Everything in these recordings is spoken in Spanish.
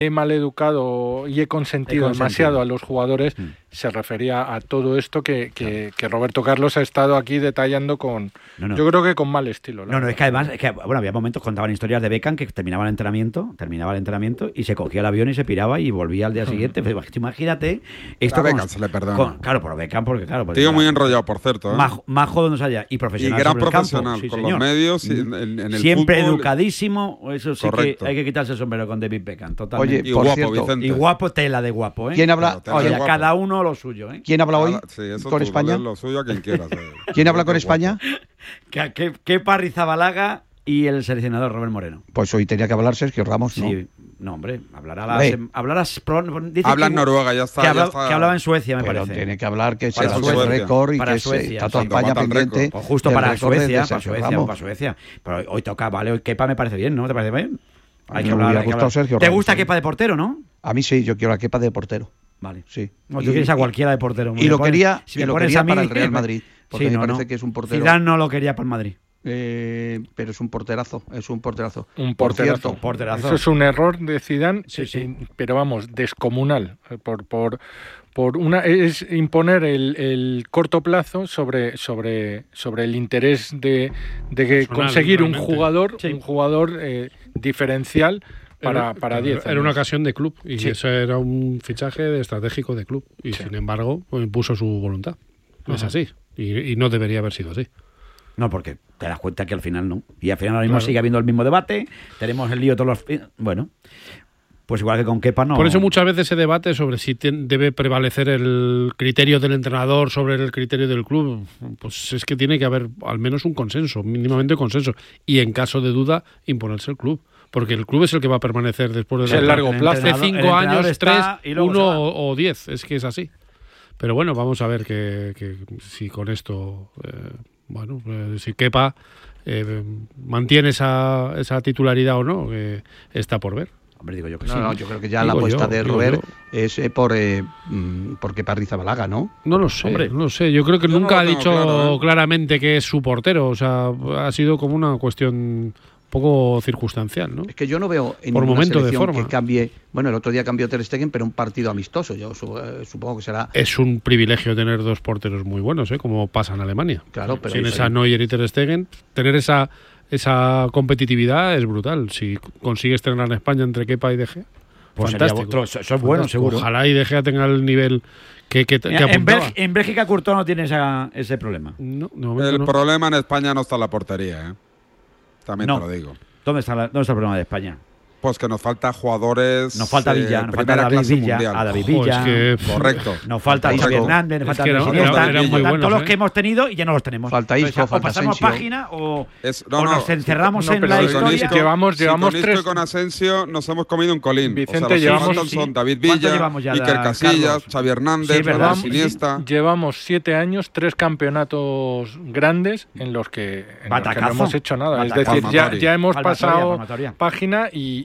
he maleducado y he consentido demasiado a los jugadores, se refería a todo esto que Roberto Carlos ha estado aquí detallando con... Yo creo que con mal estilo. Es que además, había momentos, contaban historias de Beckham que terminaba el entrenamiento y se cogía el avión y se piraba y volvía al día siguiente. Pues, imagínate esto. A Beckham se le perdona. Claro, por Beckham, porque claro. Tío muy enrollado, por cierto. Majo donde allá y profesional. Y gran sobre profesional, el campo. con los medios, en el siempre fútbol. Educadísimo, eso sí. Correcto. Que hay que quitarse el sombrero con David Beckham, totalmente. Oye, y por guapo, cierto, Vicente. Y guapo, tela de guapo, ¿eh? ¿Quién habla? Oye, cada uno lo suyo, ¿eh? ¿Quién habla hoy con España? Lo suyo a quien quieras. ¿Quién habla con España? Kepa Arrizabalaga y el seleccionador Robert Moreno. Pues hoy tenía que hablar Sergio Ramos, ¿no? Sí, no, hombre, hablará habla en Noruega, ya está. Que hablaba en Suecia, me Pero parece. tiene que hablar que se Para da el Suecia. récord y Para que Suecia, está toda sí. España Cuando bata el pendiente. Pues justo del para récord de Suecia, Sergio para Ramos. Suecia. Pero hoy toca, vale, hoy Kepa me parece bien, ¿no? ¿Te parece bien? Hay que Me hablar. hubiera gustado Sergio ¿Te Ramos, gusta sí. Kepa de portero, no? A mí sí, yo quiero a Kepa de portero. Vale. Sí. No, tú quieres a cualquiera de portero. Y lo quería, si me pones a mí, para el Real Madrid, porque me parece que es un portero. Zidane no lo quería para el Madrid. Pero es un porterazo, Un porterazo. Porterazo. Eso es un error de Zidane, Sí. pero vamos, descomunal. Es imponer el corto plazo sobre el interés de conseguir un jugador diferencial para 10 años. Era una ocasión de club y eso era un fichaje estratégico de club y sin embargo pues, impuso su voluntad. Es así y no debería haber sido así. No, porque te das cuenta que al final no. Y al final ahora mismo sigue habiendo el mismo debate. Tenemos el lío todos los... Bueno, pues igual que con Kepa no... Por eso muchas veces se debate sobre si debe prevalecer el criterio del entrenador sobre el criterio del club. Pues es que tiene que haber al menos un consenso, mínimamente consenso. Y en caso de duda, imponerse el club. Porque el club es el que va a permanecer después de el largo plazo. De 5 años, 3, 1 o 10. Es que es así. Pero bueno, vamos a ver que si con esto... si Kepa mantiene esa titularidad o no, está por ver. Hombre, digo yo que No, yo creo que ya la apuesta de Robert es por Kepa Arrizabalaga, ¿no? No lo sé, Hombre. no lo sé. Yo creo que nunca ha dicho claro, claramente que es su portero. O sea, ha sido como una cuestión poco circunstancial, ¿no? Es que yo no veo en por ninguna momento de selección forma que cambie. Bueno, el otro día cambió Ter Stegen, pero un partido amistoso. Yo supongo que será. Es un privilegio tener dos porteros muy buenos, como pasa en Alemania. Claro, pero tienes a Neuer y Ter Stegen, tener esa competitividad es brutal. Si consigues tener en España entre Kepa y De Gea, pues fantástico. Eso es bueno, seguro. Ojalá y De Gea tenga el nivel que apuntaba. En Bélgica Courtois no tiene ese problema. El problema en España no está en la portería, También te lo digo. ¿Dónde está el problema de España? Pues que nos falta jugadores. Nos falta Villa, nos falta David Villa. A David Villa. Correcto. Nos falta Xavi Hernández, nos falta todos los que hemos tenido y ya no los tenemos. Falta Isco, falta pasamos Asensio. página o nos encerramos en pero la historia. Llevamos con tres. Isco y con Asensio nos hemos comido un colín. Vicente, son David Villa, Iker Casillas, Xavi Hernández, Iniesta. Llevamos 7 años, 3 campeonatos grandes en los que no hemos hecho nada. Es decir, ya hemos pasado página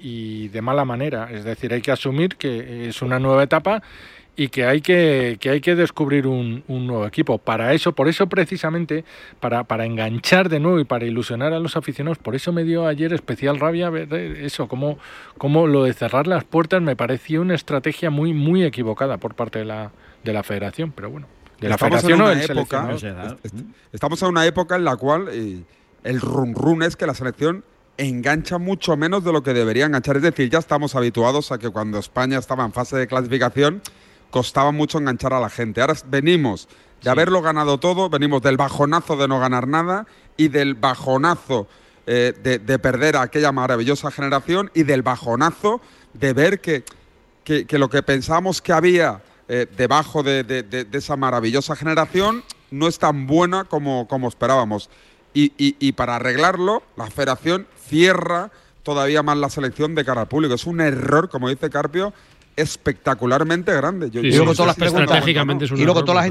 y de mala manera. Es decir, hay que asumir que es una nueva etapa y que hay que descubrir un nuevo equipo. Por eso precisamente, para enganchar de nuevo y para ilusionar a los aficionados, por eso me dio ayer especial rabia ver eso, como lo de cerrar las puertas me pareció una estrategia muy, muy equivocada por parte de la federación, pero bueno. De la federación o del seleccionador. Estamos en una época en la cual el run es que la selección engancha mucho menos de lo que debería enganchar. Es decir, ya estamos habituados a que cuando España estaba en fase de clasificación costaba mucho enganchar a la gente. Ahora venimos de haberlo ganado todo, venimos del bajonazo de no ganar nada y del bajonazo de perder a aquella maravillosa generación y del bajonazo de ver que lo que pensábamos que había debajo de esa maravillosa generación no es tan buena como esperábamos. Y para arreglarlo, la federación cierra todavía más la selección de cara al público. Es un error, como dice Carpio, espectacularmente grande. Y luego todas las preguntas, estratégicamente es un y luego error, todas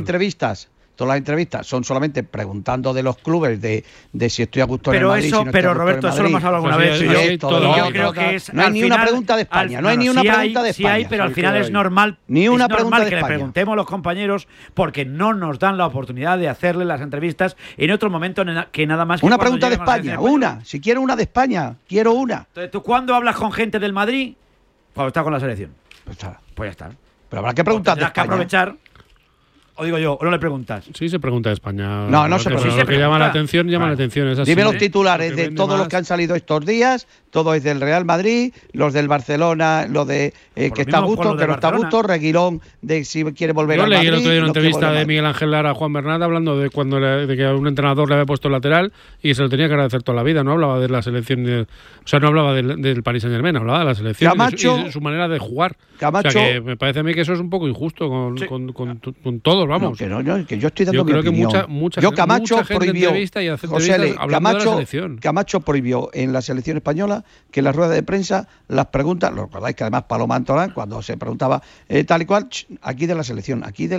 las entrevistas son solamente preguntando de los clubes, de si estoy a gusto en el Madrid. Pero Roberto, eso lo hemos hablado alguna vez. Yo creo que es. No hay ni una pregunta de España. No hay ni una pregunta de España. Sí hay, pero al final es normal. Ni una pregunta de que España. le preguntemos a los compañeros porque no nos dan la oportunidad de hacerle las entrevistas en otro momento que nada más. Una pregunta de España, una. Si quiero una de España, quiero una. Entonces, ¿tú cuándo hablas con gente del Madrid? cuando está con la selección. Pues ya está. Pero habrá que preguntar de España. Que aprovechar. O digo yo, ¿o no le preguntas? Sí, se pregunta de España. No se pregunta. Lo que llama la atención, llama la atención. Es así, dime los titulares de todos los que han salido estos días. Todo es del Real Madrid, los del Barcelona, lo de que está a gusto, que no está a gusto, Reguilón de si quiere volver al Madrid. Yo leí el otro día una entrevista de Miguel Ángel Lara a Juan Bernat hablando de de que un entrenador le había puesto lateral y se lo tenía que agradecer toda la vida. No hablaba de la selección, no hablaba del Paris Saint-Germain, hablaba de la selección Camacho, y de su manera de jugar. Camacho, o sea, que me parece a mí que eso es un poco injusto con todos, vamos. No, que yo estoy dando mi opinión. Mucha Camacho gente prohibió, entrevista y hace entrevistas hablando de la selección. Camacho prohibió en la selección española que en la rueda de prensa las preguntas, lo recordáis que además Paloma Antorán, cuando se preguntaba tal y cual, aquí de la selección,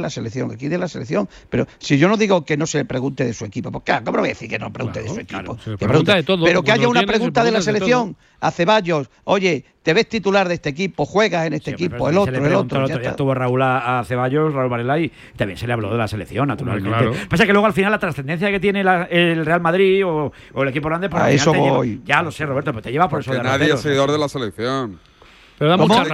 pero si yo no digo que no se le pregunte de su equipo, pues claro, ¿cómo voy a decir que no pregunte de su equipo? Se pregunta de todo, pero que haya una pregunta de la selección a Ceballos, oye, ¿te ves titular de este equipo? ¿Juegas en este equipo? El otro. Ya estuvo Raúl a Ceballos, Raúl Varela, y también se le habló de la selección, naturalmente. Claro. Pasa que luego al final la trascendencia que tiene el Real Madrid o el equipo grande, pues a eso voy. Ya lo sé, Roberto, pero te lleva por eso de nadie es seguidor de la selección. Pero da mucha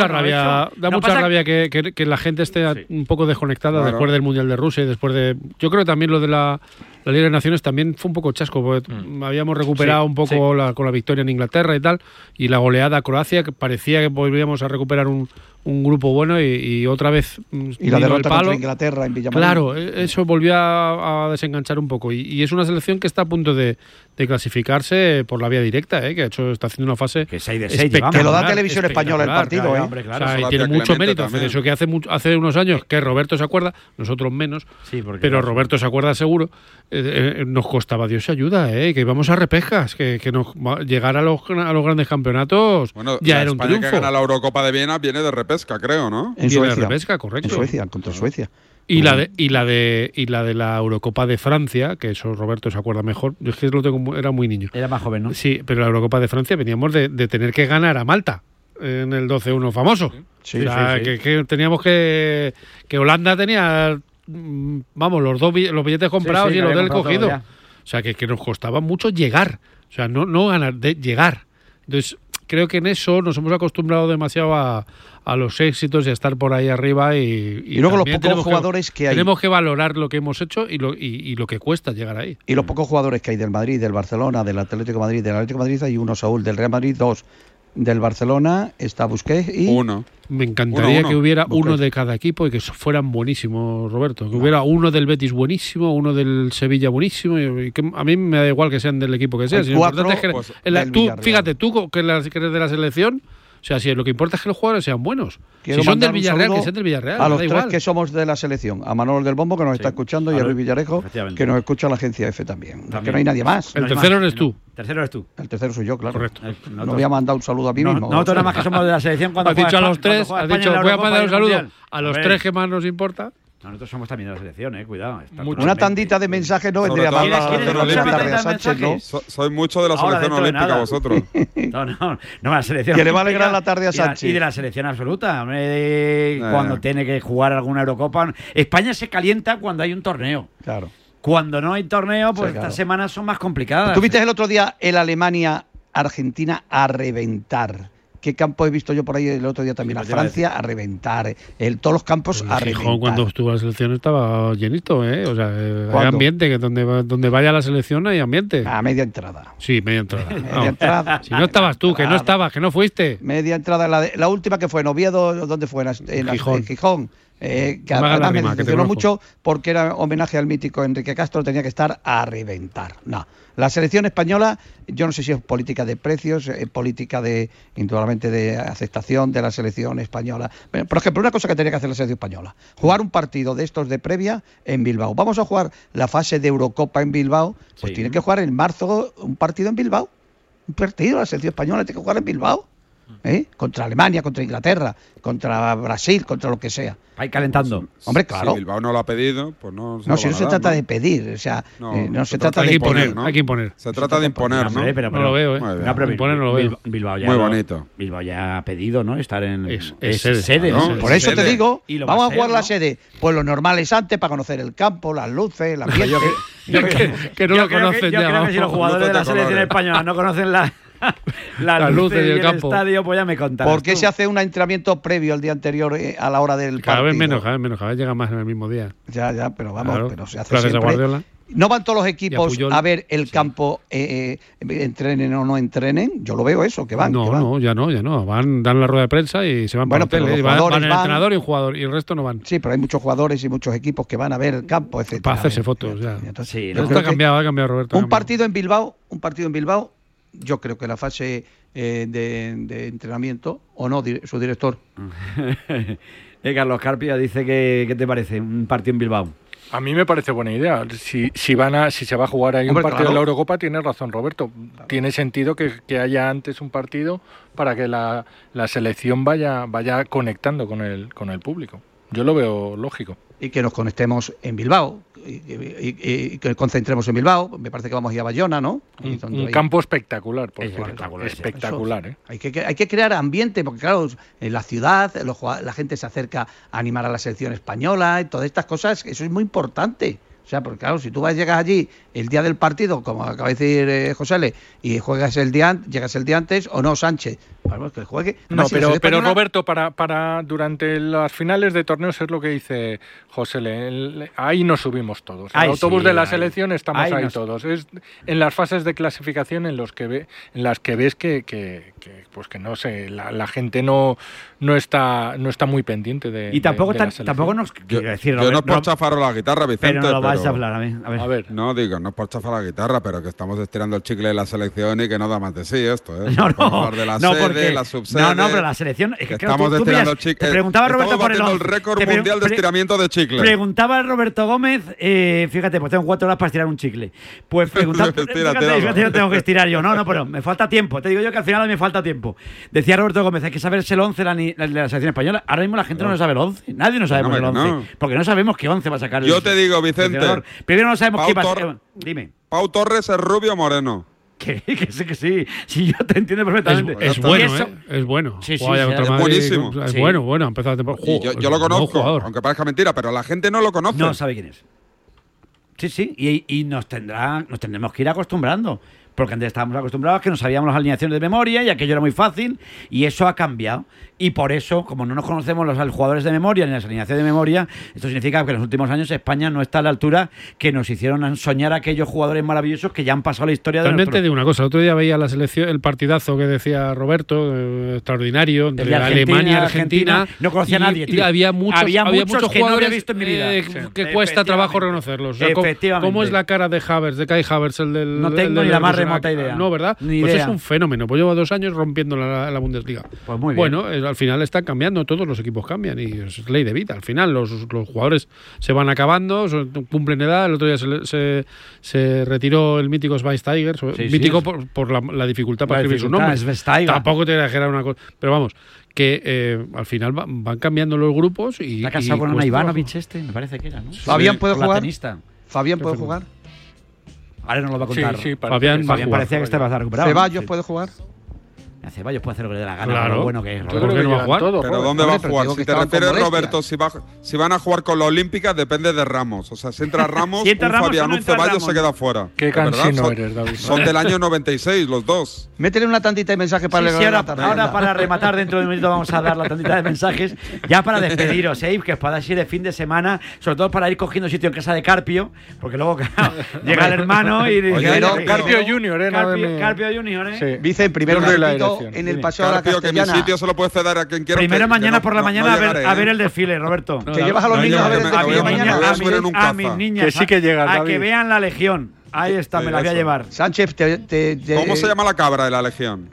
rabia que la gente esté un poco desconectada después del Mundial de Rusia y después de... Yo creo que también lo de la Liga de Naciones también fue un poco chasco, porque habíamos recuperado un poco con la victoria en Inglaterra y tal, y la goleada a Croacia, que parecía que volvíamos a recuperar un grupo bueno y otra vez y la derrota contra Inglaterra en Villamarín. Claro, eso volvió a desenganchar un poco y es una selección que está a punto de clasificarse por la vía directa, que está haciendo una fase que 6 de 6 que lo da Televisión Española el partido, hombre, claro. O sea, y tiene mucho mérito hacer eso, que hace unos años que Roberto se acuerda, nosotros menos, pero Roberto se acuerda seguro, nos costaba Dios ayuda, que íbamos a repescas, que llegar a los grandes campeonatos ya era un triunfo. España que gana la Eurocopa de Viena viene de repesca, creo, ¿no? En Suecia. De repesca, correcto. En Suecia, contra Suecia. Y la de la Eurocopa de Francia, que eso Roberto se acuerda mejor. Yo es que era muy niño. Era más joven, ¿no? Sí, pero la Eurocopa de Francia veníamos de tener que ganar a Malta en el 12-1 famoso. Sí, o sea, que teníamos que Holanda tenía, vamos, los billetes comprados y el hotel cogido. O sea, que nos costaba mucho llegar. O sea, no ganar, de llegar. Entonces, creo que en eso nos hemos acostumbrado demasiado a los éxitos y a estar por ahí arriba y luego los pocos jugadores que hay. Tenemos que valorar lo que hemos hecho y lo que cuesta llegar ahí. Y los pocos jugadores que hay del Madrid, del Barcelona, del Atlético de Madrid, del Atlético de Madrid hay uno, Saúl, del Real Madrid 2, del Barcelona está Busquets y... Uno. Me encantaría que hubiera uno de cada equipo y que fueran buenísimos, Roberto. Que hubiera uno del Betis buenísimo, uno del Sevilla buenísimo. Y que a mí me da igual que sean del equipo que sea. Si cuatro, es que pues, fíjate, tú que eres de la selección, o sea, si lo que importa es que los jugadores sean buenos. Si son del Villarreal, que sean del Villarreal. A los tres que somos de la selección. A Manolo del Bombo, que nos está escuchando, y a Luis Villarejo, que nos escucha la agencia F también. Que no hay nadie más. El tercero eres tú. Tercero eres tú. El tercero soy yo, claro. Correcto. No voy a mandar un saludo a mí mismo. Nosotros nada más que somos de la selección cuando has dicho a los tres, has dicho voy a mandar un saludo a los tres que más nos importa. Nosotros somos también de la selección, cuidado. Una tandita de mensajes no vendría mal a Sánchez, ¿no? Soy mucho de la selección olímpica vosotros. No, la selección. Que le va a alegrar la tarde a Sánchez. Y de la selección absoluta. Cuando tiene que jugar alguna Eurocopa. España se calienta cuando hay un torneo. Claro. Cuando no hay torneo, pues estas semanas son más complicadas. ¿Tú viste el otro día el Alemania-Argentina a reventar? ¿Qué campo he visto yo por ahí el otro día también? A Francia a reventar. Todos los campos a reventar. Gijón, cuando estuvo la selección estaba llenito, O sea, hay ambiente, que donde vaya la selección hay ambiente. A media entrada. Sí, media entrada. Si no estabas tú, que no estabas, que no fuiste. Media entrada. La última que fue en Oviedo, ¿dónde fue? En Gijón. Que además me decepcionó mucho porque era homenaje al mítico Enrique Castro, tenía que estar a reventar. No, la selección española, yo no sé si es política de precios, política indudablemente de aceptación de la selección española. Por ejemplo, una cosa que tenía que hacer la selección española, jugar un partido de estos de previa en Bilbao. Vamos a jugar la fase de Eurocopa en Bilbao, pues tienen que jugar en marzo un partido en Bilbao. Un partido, la selección española tiene que jugar en Bilbao. Contra Alemania, contra Inglaterra, contra Brasil, contra lo que sea. Ahí calentando. Hombre, claro. Si Bilbao no lo ha pedido, pues no. No, si no se trata de pedir, o sea, no se trata de imponer, ¿no? Hay que imponer. Se trata de imponer, ¿no? Pero no lo veo, pero imponer no lo veo. Bilbao ya muy bonito. Bilbao ya ha pedido, ¿no? Estar en sede, ¿no? Por eso te digo, vamos a jugar la sede. Pues lo normal es antes para conocer el campo, las luces, el ambiente. Que no lo conocen ya. Yo creo que si los jugadores de la selección española no conocen Las luces y el campo. Estadio, pues ya me contarás. ¿Por qué se hace un entrenamiento previo al día anterior a la hora del cada partido? Cada vez llega más en el mismo día. Ya, pero vamos, claro. pero se hace siempre. ¿No van todos los equipos a ver el campo, entrenen o no entrenen? Yo lo veo eso, que van. No, ya no. Dan la rueda de prensa y se van para el hotel. Van el entrenador y un jugador, y el resto no van. Sí, pero hay muchos jugadores y muchos equipos que van a ver el campo, etc. Para hacerse fotos, ya. Entonces, sí, ha cambiado, Roberto. Un partido en Bilbao, yo creo que la fase de entrenamiento, o no, su director. Carlos Carpio dice que ¿qué te parece un partido en Bilbao? A mí me parece buena idea. Si se va a jugar ahí un partido de la Eurocopa, tiene razón Roberto. Claro. Tiene sentido que haya antes un partido para que la selección vaya conectando con el público. Yo lo veo lógico. Y que nos conectemos en Bilbao. Y que concentremos en Bilbao. Me parece que vamos a ir a Bayona, ¿no? Un campo espectacular, por cierto. Espectacular, ¿eh? Hay que crear ambiente, porque claro, en la ciudad la gente se acerca a animar a la selección española y todas estas cosas, eso es muy importante. O sea, porque claro, si tú llegas allí el día del partido, como acaba de decir José, y llegas el día antes, o no, Sánchez, vamos, que juegue. No, pero Roberto, para durante las finales de torneos es lo que dice José, ahí nos subimos todos. En el autobús de la selección estamos ahí todos. Es en las fases de clasificación en las que ves que no sé, la gente no está muy pendiente de. Y tampoco nos quiero decir, yo no es por chafar la guitarra, Vicente, pero no vas a hablar a mí. A ver. No digo, no es por chafar la guitarra, pero que estamos estirando el chicle de la selección y que no da más de sí esto, ¿eh? No, de la sede, la subsede. No, pero la selección es que estamos estirando el chicle. Te preguntaba Roberto por el récord mundial de estiramiento de chicle. Preguntaba Roberto Gómez, fíjate, pues tengo 4 horas para estirar un chicle. Pues preguntaba, fíjate, yo tengo que estirar yo. No, pero me falta tiempo. Te digo yo que al final me falta tiempo. Decía Roberto Gómez, hay que saberse el 11 de la selección española. Ahora mismo la gente no sabe el 11. Nadie no sabe el 11. Porque no sabemos qué 11 va a sacar. Yo te digo, Vicente. Primero no sabemos qué va a sacar. Dime. Pau Torres es rubio o moreno. Que sí. Sí, yo te entiendo perfectamente. Es bueno, es bueno. Sí, es buenísimo. Es bueno. Ha empezado la temporada. Yo lo conozco, aunque parezca mentira, pero la gente no lo conoce. No sabe quién es. Sí. Y nos tendremos que ir acostumbrando. Porque antes estábamos acostumbrados a que no sabíamos las alineaciones de memoria y aquello era muy fácil, y eso ha cambiado. Y por eso, como no nos conocemos los jugadores de memoria ni las alineaciones de memoria, esto significa que en los últimos años España no está a la altura que nos hicieron soñar aquellos jugadores maravillosos que ya han pasado la historia de También te digo una cosa, el otro día veía la selección, el partidazo que decía Roberto, extraordinario, entre Alemania y Argentina. No conocía a nadie, tío. Y había muchos jugadores que no había visto en mi vida. Que cuesta trabajo reconocerlos. O sea, efectivamente. ¿Cómo es la cara de Havertz, de Kai Havertz, el del... No tengo ni la más remota idea. No, ¿verdad? Ni pues idea. Es un fenómeno. Pues lleva 2 años rompiendo la Bundesliga. Pues muy bien. Bueno, al final están cambiando, todos los equipos cambian y es ley de vida. Al final los jugadores se van acabando, cumplen edad. El otro día se retiró el mítico Schweinsteiger, mítico por la dificultad para escribir su nombre. Tampoco te voy a exagerar una cosa. Pero vamos, que al final van cambiando los grupos y... Está casado con Ana Ivanovic me parece que era, ¿no? ¿Fabián puede jugar? ¿Fabián puede jugar? Ahora no lo va a contar. Sí, Fabián parecía que estaba recuperado. ¿Ceballos puede jugar? Ceballos puede hacer lo que le dé la gana, claro. Lo bueno que es. Yo creo que no va a jugar. Pero ¿dónde va a jugar? Si te refieres, Roberto, si van a jugar con la Olímpica, depende de Ramos. O sea, si entra Ramos, un Fabián, un Ceballos se queda fuera. Qué cansino eres, David. Son del año 96, los dos. Métele una tantita de mensajes para ahora para rematar, dentro de un minuto vamos a dar la tantita de mensajes. Ya para despediros, que os podáis ir de fin de semana, sobre todo para ir cogiendo sitio en casa de Carpio, porque luego llega el hermano y dice... Carpio Junior, Carpio Junior, Vicen, primero en el paseo de la Castellana. Que mi sitio se lo puede ceder a quien quiera. Primero mañana por la mañana a ver el desfile, Roberto. Que llevas a los niños a ver el desfile mañana. A mis niñas. Que sí que llegas, a que vean la Legión. Ahí está, me la voy a llevar. Sánchez, ¿cómo se llama la cabra de la Legión?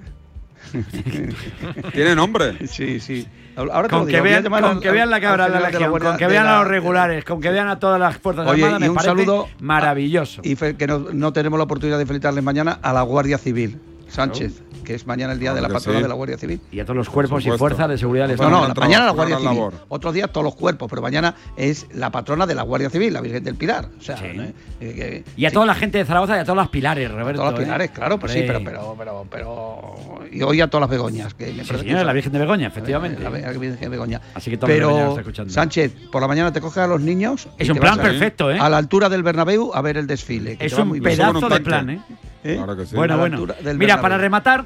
¿Tiene nombre? Sí. Ahora con que vean la cabra de la Legión, con que vean a los regulares, con que vean a todas las fuerzas armadas, me parece saludo maravilloso. Y que no tenemos la oportunidad de felicitarles mañana a la Guardia Civil. Sánchez, que es mañana el día de la patrona de la Guardia Civil. Y a todos los cuerpos y fuerzas de seguridad del Estado. No, mañana la Guardia Civil. Otros días todos los cuerpos, pero mañana es la patrona de la Guardia Civil, la Virgen del Pilar. O sea, y a toda la gente de Zaragoza y a todas las Pilares, Roberto. A todas las Pilares, claro, pues sí, pero y hoy a todas las Begoñas. Que me la Virgen de Begoña, efectivamente. La Virgen de Begoña. Así que todos los está escuchando. Sánchez, por la mañana te coges a los niños. Es un plan perfecto, a la altura del Bernabéu a ver el desfile. Es un pedazo de plan, Claro que sí. Bueno. Mira, para rematar,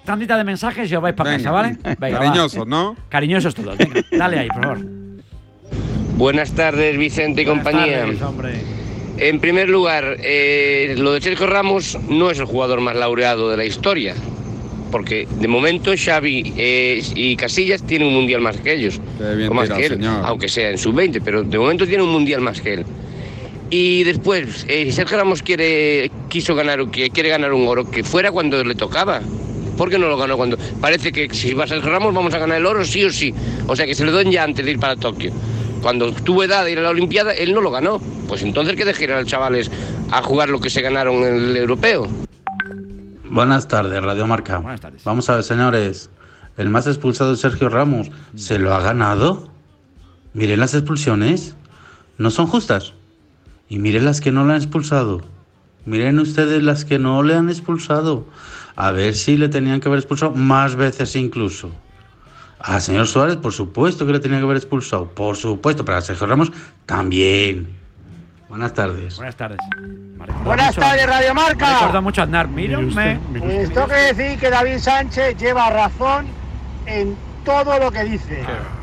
tandita de mensajes y os vais para casa, ¿vale? Venga, cariñosos, ¿no? Cariñosos todos. Venga, dale ahí, por favor. Buenas tardes, Vicente y compañía. Tardes, hombre. En primer lugar, lo de Sergio Ramos no es el jugador más laureado de la historia, porque de momento Xavi y Casillas tienen un mundial más que ellos, o más que él, señor. Aunque sea en sub-20, pero de momento tiene un mundial más que él. Y después, Sergio Ramos quiere ganar un oro, que fuera cuando le tocaba. ¿Por qué no lo ganó cuando? Parece que si va a Sergio Ramos vamos a ganar el oro sí o sí. O sea que se lo den ya antes de ir para Tokio. Cuando tuvo edad de ir a la Olimpiada, él no lo ganó. Pues entonces que dejen a los chavales a jugar lo que se ganaron en el europeo. Buenas tardes, Radio Marca. Buenas tardes. Vamos a ver, señores. El más expulsado es Sergio Ramos. ¿Se lo ha ganado? Miren las expulsiones. No son justas. Y miren las que no le han expulsado. Miren ustedes las que no le han expulsado. A ver si le tenían que haber expulsado más veces incluso. Al señor Suárez, por supuesto que le tenían que haber expulsado. Por supuesto, pero a Sergio Ramos también. Buenas tardes. Buenas tardes. Buenas tardes, Radio Marca. Me recuerda mucho a Aznar. Mírenme. Esto quiere decir que David Sánchez lleva razón en todo lo que dice.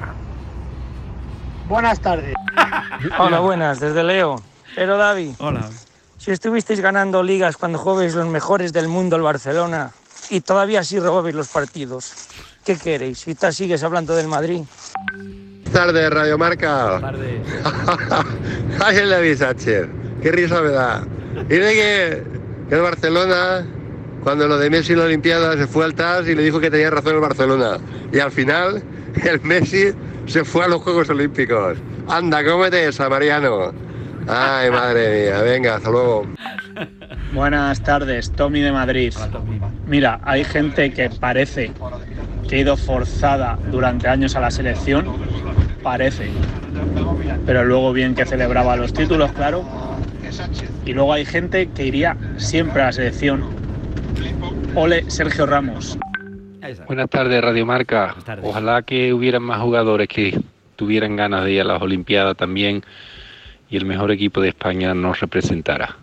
Buenas tardes. Hola, buenas, desde Leo. Pero David, hola. Si estuvisteis ganando ligas cuando jugabais los mejores del mundo, el Barcelona, y todavía así robabais los partidos, ¿qué queréis? Si sigues hablando del Madrid. Buenas tardes, Radio Marca. Buenas tardes. Ay, el David Sánchez, qué risa me da. Dice que el Barcelona, cuando lo de Messi en la Olimpiada, se fue al TAS y le dijo que tenía razón el Barcelona. Y al final, el Messi se fue a los Juegos Olímpicos. Anda, cómete esa, Mariano. Ay, madre mía, venga, hasta luego. Buenas tardes, Tommy de Madrid. Mira, hay gente que parece que ha ido forzada durante años a la selección, parece, pero luego bien que celebraba los títulos, claro, y luego hay gente que iría siempre a la selección. Ole, Sergio Ramos. Buenas tardes, Radio Marca. Ojalá que hubieran más jugadores que tuvieran ganas de ir a las Olimpiadas también y el mejor equipo de España nos representara.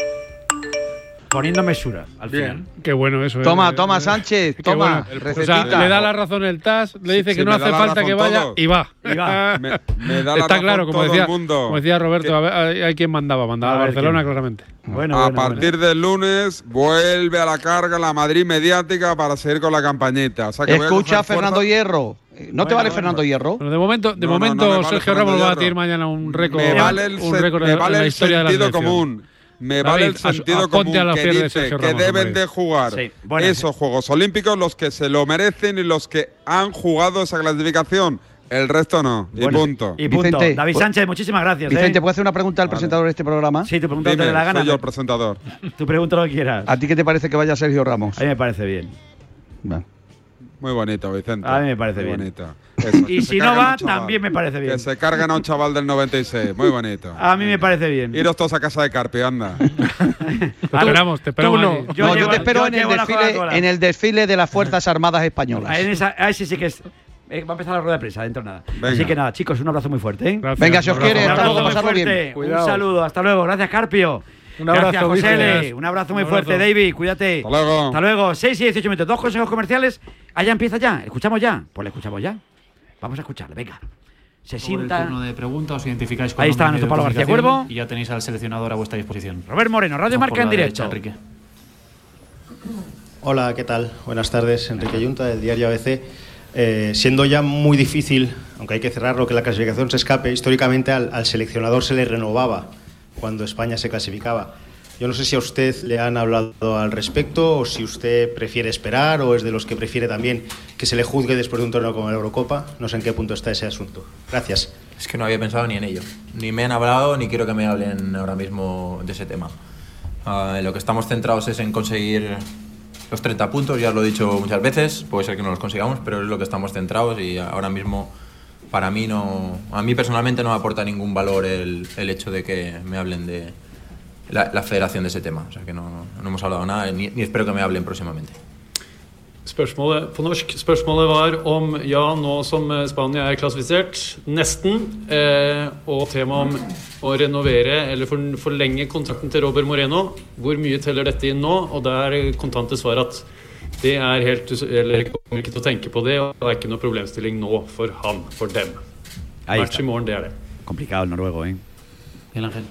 Poniendo mesura al final. Qué bueno eso. Toma, Sánchez, toma. Bueno. O sea, le da la razón el TAS, le dice que no hace falta que vaya y va. Me da Está la claro, como decía Roberto, hay quien mandaba a Barcelona claramente. A partir del lunes vuelve a la carga la Madrid mediática para seguir con la campañita. O sea que escucha a Fernando Hierro. ¿No te vale Fernando Hierro? Pero de momento vale Sergio Ramos va a batir mañana un récord. Me vale el sentido común. Me vale el sentido común que dice que deben de jugar esos Juegos Olímpicos los que se lo merecen y los que han jugado esa clasificación. El resto no. Y punto. Y punto. Vicente, David Sánchez, muchísimas gracias. Vicente, ¿puedo hacer una pregunta al presentador de este programa? Sí, tu pregunta te la gana. Soy yo el presentador. Tu pregunta lo que quieras. ¿A ti qué te parece que vaya Sergio Ramos? A mí me parece bien. Bueno. Muy bonito, Vicente. A mí me parece bien. Bonito. Eso, y si no va, también me parece bien. Que se cargan a un chaval del 96. Muy bonito. A mí me parece bien. Iros todos a casa de Carpio, anda. Te esperamos. Yo te espero en el desfile de las Fuerzas Armadas Españolas. Ahí sí que es. Va a empezar la rueda de prensa, dentro de nada. Venga. Así que nada, chicos, un abrazo muy fuerte. ¿eh? Venga, si os quiere, hasta luego, pasarlo bien. Un saludo, hasta luego. Gracias, Carpio. Un abrazo, gracias, José L. Un abrazo muy fuerte, David. Cuídate. Hasta luego. Hasta luego. 6 y 18 minutos. 2 consejos comerciales. Allá empieza ya. ¿Escuchamos ya? Pues le escuchamos ya. Vamos a escucharle. Venga. Se sienta. El turno de preguntas, os identificáis con ahí está nuestro Pablo García Cuervo. Y ya tenéis al seleccionador a vuestra disposición. Robert Moreno, Radio Marca en directo. Enrique. Hola, ¿qué tal? Buenas tardes. Enrique Yunta, del diario ABC. Siendo ya muy difícil, aunque hay que cerrarlo, que la clasificación se escape, históricamente al seleccionador se le renovaba cuando España se clasificaba. Yo no sé si a usted le han hablado al respecto o si usted prefiere esperar o es de los que prefiere también que se le juzgue después de un torneo como la Eurocopa. No sé en qué punto está ese asunto. Gracias. Es que no había pensado ni en ello. Ni me han hablado ni quiero que me hablen ahora mismo de ese tema. Lo que estamos centrados es en conseguir los 30 puntos, ya os lo he dicho muchas veces, puede ser que no los consigamos, pero es lo que estamos centrados y ahora mismo para mí a mí personalmente no me aporta ningún valor el hecho de que me hablen de la federación de ese tema. O sea que no hemos hablado nada ni espero que me hablen próximamente. På norsk spørsmålet var om nå som Spania klassifisert nesten og tema om å renovere eller forlenge kontrakten til Robert Moreno. Hvor mye teller dette inn nå? Og der kontante svar at Det kommer ikke til å tenke på det, og det ikke noe problemstilling nå for dem. Match i morgen, det det. Complicado el noruego, ¿eh? Miguel Ángel.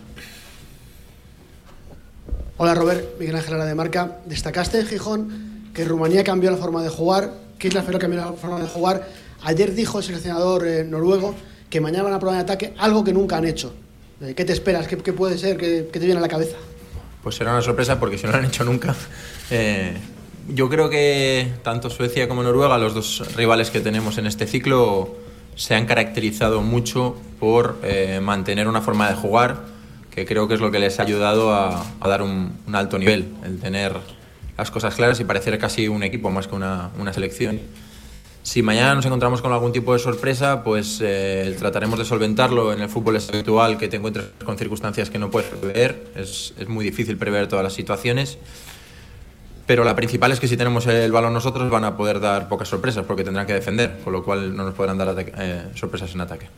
Hola Robert, Miguel Ángel Ara de Marca. Destacaste en Gijón que Rumanía cambió la forma de jugar, que Islas Feroe cambió la forma de jugar. Ayer dijo el seleccionador noruego que mañana van a probar en ataque, algo que nunca han hecho. ¿Qué te esperas? ¿Qué puede ser? ¿Qué te viene a la cabeza? Pues será una sorpresa porque si no lo han hecho nunca. Yo creo que tanto Suecia como Noruega, los dos rivales que tenemos en este ciclo, se han caracterizado mucho por mantener una forma de jugar que creo que es lo que les ha ayudado a dar un alto nivel, el tener las cosas claras y parecer casi un equipo más que una selección. Si mañana nos encontramos con algún tipo de sorpresa, pues trataremos de solventarlo. En el fútbol es habitual que te encuentres con circunstancias que no puedes prever, es muy difícil prever todas las situaciones, pero la principal es que si tenemos el balón nosotros van a poder dar pocas sorpresas porque tendrán que defender, con lo cual no nos podrán dar sorpresas en ataque.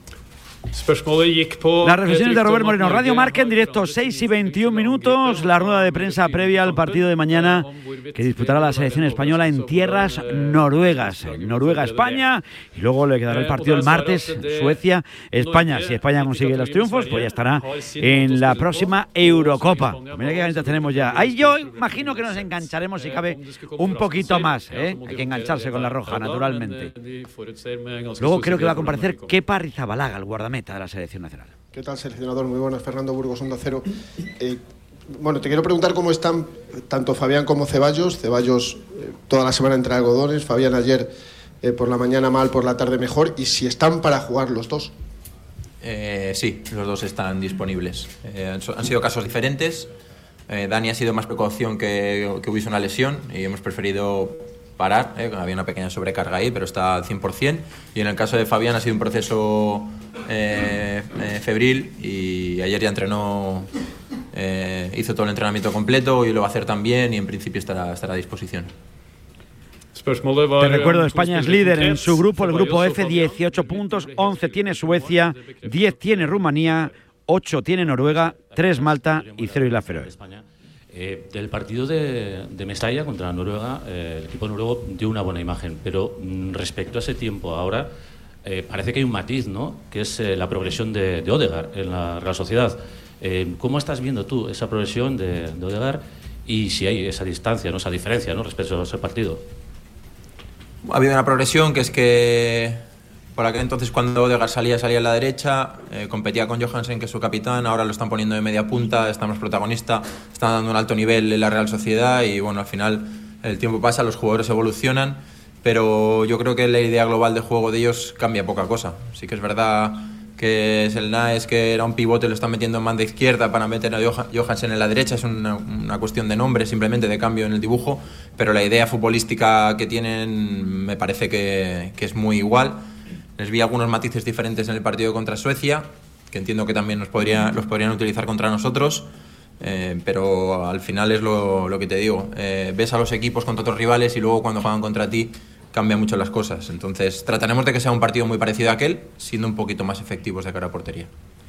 Las reflexiones de Robert Moreno, Radio Marca en directo, 6 y 21 minutos, la rueda de prensa previa al partido de mañana que disputará la selección española en tierras noruegas. Noruega-España, y luego le quedará el partido el martes, Suecia-España. Si España consigue los triunfos, pues ya estará en la próxima Eurocopa. Mira qué ganitas tenemos ya. Ahí yo imagino que nos engancharemos, si cabe, un poquito más. Hay que engancharse con la roja, naturalmente. Luego creo que va a comparecer Kepa Arrizabalaga, el guardameta de la selección nacional. ¿Qué tal, seleccionador? Muy buenas, Fernando Burgos, Onda Cero. Bueno, te quiero preguntar cómo están tanto Fabián como Ceballos. Ceballos toda la semana entre algodones, Fabián ayer por la mañana mal, por la tarde mejor, y si están para jugar los dos. Sí, los dos están disponibles. Han sido casos diferentes. Dani ha sido más precaución que hubiese una lesión y hemos preferido parar, había una pequeña sobrecarga ahí, pero está al 100%. Y en el caso de Fabián ha sido un proceso febril y ayer ya entrenó, hizo todo el entrenamiento completo y lo va a hacer también y en principio estará a disposición. Te recuerdo, España es líder en su grupo, el grupo F, 18 puntos, 11 tiene Suecia, 10 tiene Rumanía, 8 tiene Noruega, 3 Malta y 0 Islas Feroe. Del partido de Mestalla contra Noruega, el equipo noruego dio una buena imagen, pero respecto a ese tiempo ahora, parece que hay un matiz, ¿no? Que es la progresión de Ødegaard en la Real Sociedad. ¿Cómo estás viendo tú esa progresión de Ødegaard y si hay esa distancia, ¿no? Esa diferencia, ¿no? Respecto a ese partido? Ha habido una progresión que es que por aquel entonces cuando Ødegaard salía a la derecha, competía con Johansen, que es su capitán, ahora lo están poniendo de media punta, está más protagonista, están dando un alto nivel en la Real Sociedad y bueno, al final el tiempo pasa, los jugadores evolucionan, pero yo creo que la idea global de juego de ellos cambia poca cosa. Sí que es verdad que Selnaes, que era un pivote, lo están metiendo en banda izquierda para meter a Johansen en la derecha, es una cuestión de nombre, simplemente de cambio en el dibujo, pero la idea futbolística que tienen me parece que es muy igual. Les vi algunos matices diferentes en el partido contra Suecia, que entiendo que también los podrían utilizar contra nosotros, pero al final es lo que te digo. Ves a los equipos contra otros rivales y luego cuando juegan contra ti cambian mucho las cosas. Entonces trataremos de que sea un partido muy parecido a aquel, siendo un poquito más efectivos de cara a portería.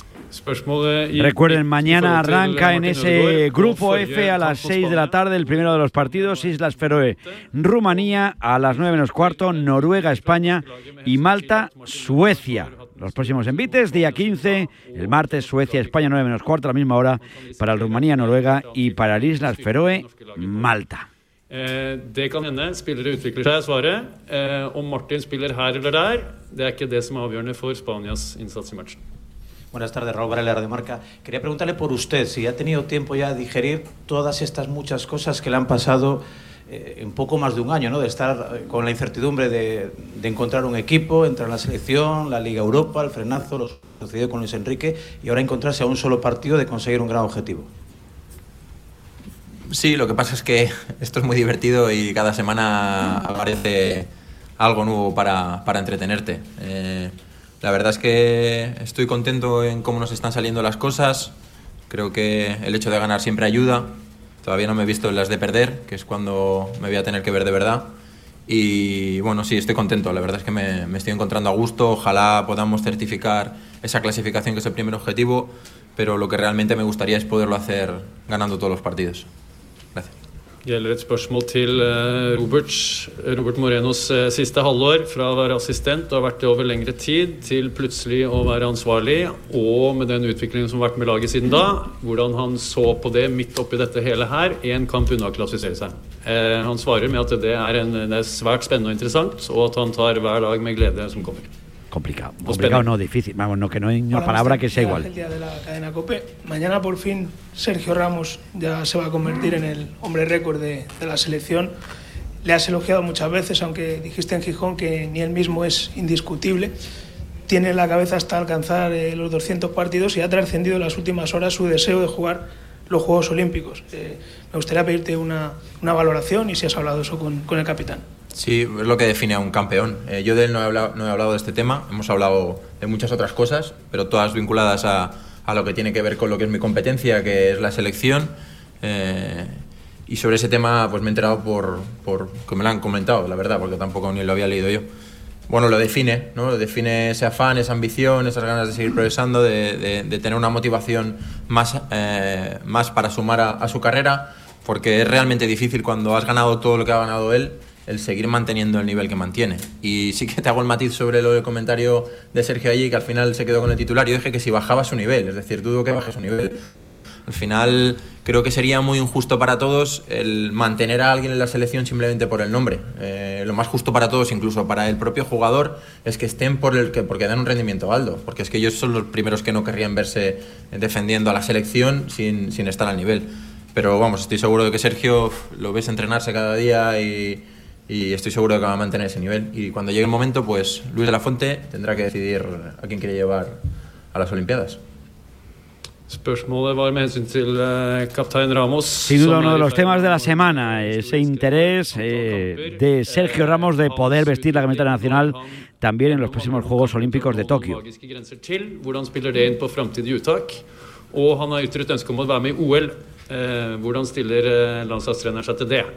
Recuerden, mañana arranca en ese grupo F a las 6 de la tarde el primero de los partidos, Islas Feroe, Rumanía, a las 9 menos cuarto, Noruega, España y Malta, Suecia. Los próximos envites, día 15, el martes, Suecia, España, 9 menos cuarto, a la misma hora, para el Rumanía, Noruega y para el Islas Feroe, Malta. Det kan hende spillere utvikler seg svaret. Om Martin spiller her eller der, det ikke det som avgjørende for Spanias innsats i matchen. Buenas tardes, Raúl Varela, Radio Marca. Quería preguntarle por usted, si ha tenido tiempo ya de digerir todas estas muchas cosas que le han pasado en poco más de un año, ¿no? De estar con la incertidumbre de encontrar un equipo, entrar en la selección, la Liga Europa, el frenazo, lo sucedido con Luis Enrique y ahora encontrarse a un solo partido de conseguir un gran objetivo. Sí, lo que pasa es que esto es muy divertido y cada semana aparece algo nuevo para entretenerte. La verdad es que estoy contento en cómo nos están saliendo las cosas. Creo que el hecho de ganar siempre ayuda. Todavía no me he visto en las de perder, que es cuando me voy a tener que ver de verdad. Y bueno, sí, estoy contento. La verdad es que me estoy encontrando a gusto. Ojalá podamos certificar esa clasificación, que es el primer objetivo. Pero lo que realmente me gustaría es poderlo hacer ganando todos los partidos. Gracias. gjelder et spørsmål til Robert Morenos siste halvår, fra å være assistent og har vært det over lengre tid, til plutselig å være ansvarlig, og med den utviklingen som har vært med laget siden da, hvordan han så på det midt oppi dette hele her, en kamp unna å klassifisere seg. Han svarer med at det er svært spennende og interessant, og at han tar hver dag med glede som kommer. Complicado no, difícil, vamos, no, que no hay una palabra que sea igual. El día de la cadena COPE. Mañana por fin Sergio Ramos ya se va a convertir en el hombre récord de la selección. Le has elogiado muchas veces, aunque dijiste en Gijón que ni él mismo es indiscutible. Tiene en la cabeza hasta alcanzar los 200 partidos y ha trascendido en las últimas horas su deseo de jugar los Juegos Olímpicos. Me gustaría pedirte una valoración y si has hablado eso con el capitán. Sí, es lo que define a un campeón. Yo de él no he hablado de este tema, hemos hablado de muchas otras cosas, pero todas vinculadas a lo que tiene que ver con lo que es mi competencia, que es la selección. Y sobre ese tema pues me he enterado por que me lo han comentado, la verdad, porque tampoco ni lo había leído yo. Bueno, lo define, ¿no? Lo define ese afán, esa ambición, esas ganas de seguir progresando, de tener una motivación más para sumar a su carrera, porque es realmente difícil cuando has ganado todo lo que ha ganado él, el seguir manteniendo el nivel que mantiene. Y sí que te hago el matiz sobre el comentario de Sergio allí, que al final se quedó con el titular. Yo dije que si bajaba su nivel, es decir, dudo que baje su nivel. Al final creo que sería muy injusto para todos el mantener a alguien en la selección simplemente por el nombre. Lo más justo para todos, incluso para el propio jugador, es que estén porque dan un rendimiento alto, porque es que ellos son los primeros que no querrían verse defendiendo a la selección sin estar al nivel. Pero vamos, estoy seguro de que Sergio lo ves entrenarse cada día y estoy seguro de que va a mantener ese nivel. Y cuando llegue el momento, pues Luis de la Fuente tendrá que decidir a quién quiere llevar a las Olimpiadas. Spørsmålet var med hensyn til kaptein Ramos. Sin duda uno de los temas de la semana, ese interés de Sergio Ramos de poder vestir la camiseta nacional también en los próximos Juegos Olímpicos de Tokio. Hvordan spiller det inn på framtidig uttak? Og han har ytret ønske om å være med i OL. Hvordan stiller landslagstreneren seg til det?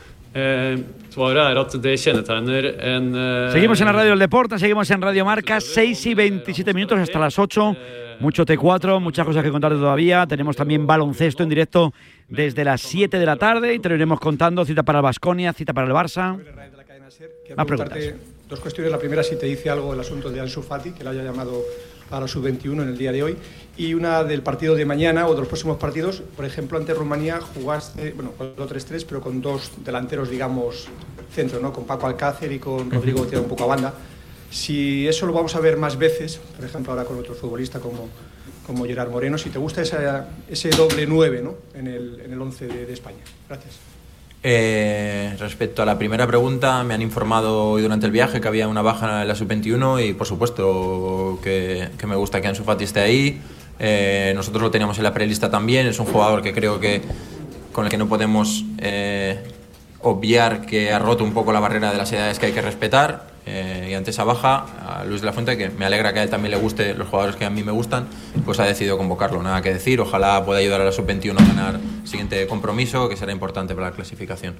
Seguimos en la Radio del Deporte, seguimos en Radio Marca, 6 y 27 minutos hasta las 8. Mucho T4, muchas cosas que contarte todavía. Tenemos también baloncesto en directo desde las 7 de la tarde y te lo iremos contando. Cita para el Baskonia, cita para el Barça. Más preguntas. Dos cuestiones. La primera, si te dice algo el asunto de Ansu Fati, que lo haya llamado a la sub-21 en el día de hoy, y una del partido de mañana o de los próximos partidos. Por ejemplo, ante Rumanía jugaste, 4-3-3, pero con dos delanteros, digamos, centro, ¿no? Con Paco Alcácer y con Rodrigo tirado un poco a banda. Si eso lo vamos a ver más veces, por ejemplo, ahora con otro futbolista como Gerard Moreno, si te gusta ese doble 9, ¿no? en el 11 de España. Gracias. Respecto a la primera pregunta, me han informado hoy durante el viaje que había una baja en la sub-21 y por supuesto que me gusta que Ansu Fati esté ahí. Nosotros lo teníamos en la prelista también, es un jugador que creo que con el que no podemos obviar que ha roto un poco la barrera de las edades que hay que respetar, y ante esa baja, a Luis de la Fuente, que me alegra que a él también le guste los jugadores que a mí me gustan, pues ha decidido convocarlo. Nada que decir, ojalá pueda ayudar a la sub-21 a ganar el siguiente compromiso, que será importante para la clasificación.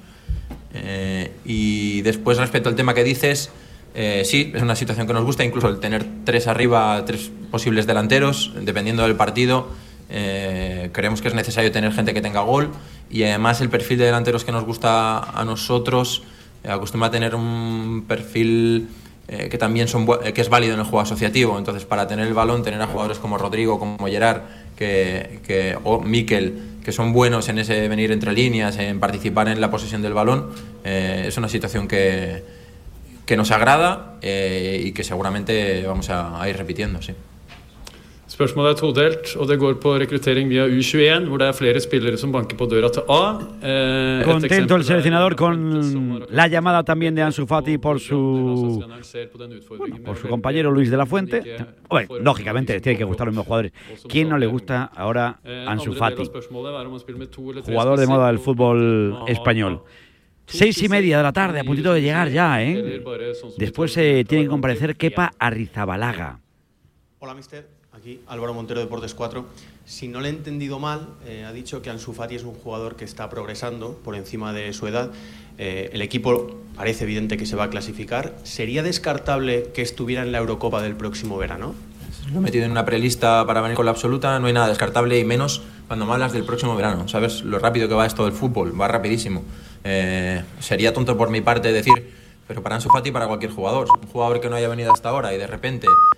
Y después, respecto al tema que dices, sí, es una situación que nos gusta, incluso el tener tres arriba, tres posibles delanteros, dependiendo del partido. Creemos que es necesario tener gente que tenga gol, y además el perfil de delanteros que nos gusta a nosotros acostumbra a tener un perfil que también que es válido en el juego asociativo. Entonces, para tener el balón, tener a jugadores como Rodrigo, como Gerard o Mikel, que son buenos en ese venir entre líneas, en participar en la posesión del balón, es una situación que nos agrada y que seguramente vamos a ir repitiendo, sí. Spørsmålet todelt, og det går på rekruttering via U21, hvor det flere spillere som banker på døra til A. Contento el seleccionador con la llamada también de Ansu Fati por su compañero Luis de la Fuente. Bueno, lógicamente tiene que gustar los mismos jugadores. ¿Quién no le gusta ahora Ansu Fati? Jugador de moda del fútbol español. 6:30 de la tarde, a puntito de llegar ya, Después tiene que comparecer Kepa Arrizabalaga. Hola, mister. Aquí Álvaro Montero, Deportes 4. Si no le he entendido mal, ha dicho que Ansu Fati es un jugador que está progresando por encima de su edad. El equipo parece evidente que se va a clasificar. ¿Sería descartable que estuviera en la Eurocopa del próximo verano? Lo he metido en una prelista para venir con la absoluta. No hay nada descartable, y menos cuando me hablas del próximo verano. ¿Sabes lo rápido que va esto del fútbol? Va rapidísimo. Sería tonto por mi parte decir, pero para Ansu Fati y para cualquier jugador. Un jugador que no haya venido hasta ahora y de repente